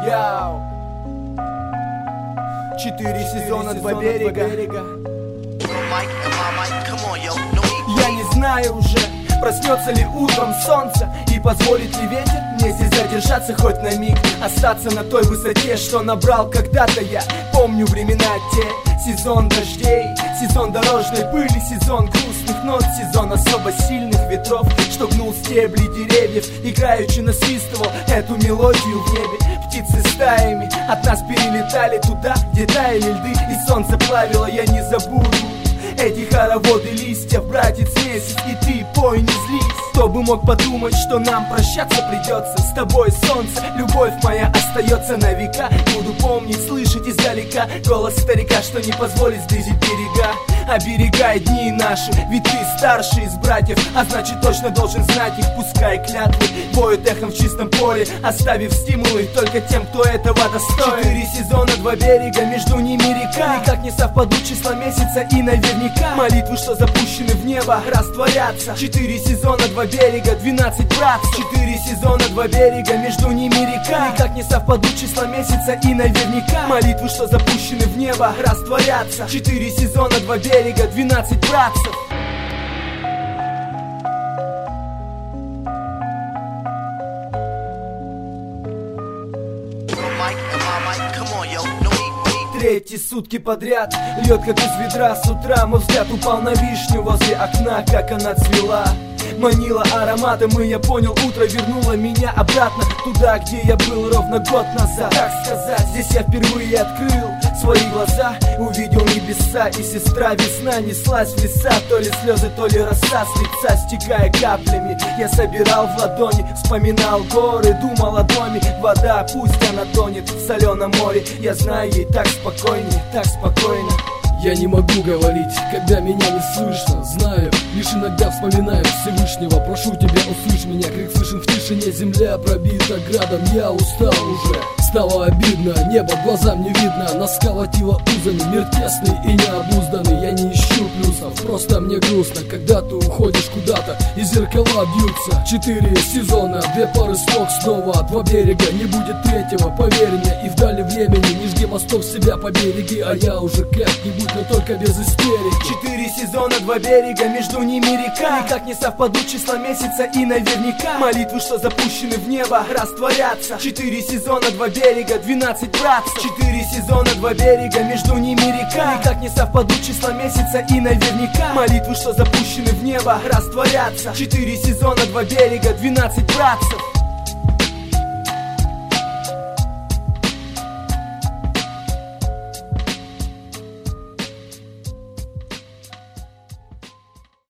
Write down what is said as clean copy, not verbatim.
Яу. 4 сезона, 2 берега. Я не знаю уже, проснется ли утром солнце и позволит ли ветер мне здесь задержаться хоть на миг, остаться на той высоте, что набрал когда-то я. Помню времена те, сезон дождей, сезон дорожной пыли, сезон грустных нот, сезон особо сильных ветров, что гнул стебли деревьев, играючи насвистывал эту мелодию в небе. Птицы стаями от нас перелетали туда, где таяли льды, и солнце плавило, я не забуду эти хороводы листьев, братец месяц, и ты пой, не злись. Кто бы мог подумать, что нам прощаться придется. С тобой, солнце, любовь моя остается на века. Буду помнить, слышать издалека голос старика, что не позволит сблизить берега. Оберегай дни наши, ведь ты старший из братьев, а значит точно должен знать их. Пускай клятвы воют эхом в чистом поле, оставив стимулы только тем, кто этого достоин. 4 сезона, 2 берега, между ними река. Никак не совпадут числа месяца и наверняка молитвы, что запущены в небо, растворятся. 4 сезона, 2 берега, 12 братцев. 4 сезона, 2 берега, между ними река. Никак не совпадут числа месяца и наверняка молитвы, что запущены в небо, растворятся. 4 сезона, 2 берега, 12 братцев. Третьи сутки подряд льет как из ведра с утра. Мой взгляд упал на вишню возле окна, как она цвела. Манила ароматом, и я понял, утро вернуло меня обратно туда, где я был ровно год назад. Так сказать, здесь я впервые открыл свои глаза, увидел небеса, и сестра весна неслась в леса. То ли слезы, то ли роса с лица, стекая каплями. Я собирал в ладони, вспоминал горы, думал о доме. Вода, пусть она тонет в соленом море, я знаю, ей так спокойнее, так спокойно. Я не могу говорить, когда меня не слышно. Знаю, лишь иногда вспоминаю Всевышнего. Прошу тебя, услышь меня, крик слышен в тишине. Земля пробита градом, я устал уже. Стало обидно, небо глазам не видно. Нас сколотило узами, мир тесный и необузданный. Я не ищу плюсов, просто мне грустно, когда ты уходишь куда-то и зеркала бьются. 4 сезона, 2 пары строк снова, 2 берега, не будет третьего, поверь мне. И вдали времени, не жги мостов, себя побереги. А я уже как-нибудь, но только без истерики. 4 сезона, 2 берега, между ними река. Никак не совпадут числа месяца и наверняка молитвы, что запущены в небо, растворятся. 4 сезона, 2 берега, 12 братцев. 4 сезона, 2 берега, между ними река. Никак не совпадут числа месяца и наверняка молитвы, что запущены в небо, растворятся. 4 сезона, 2 берега, 12 братцев.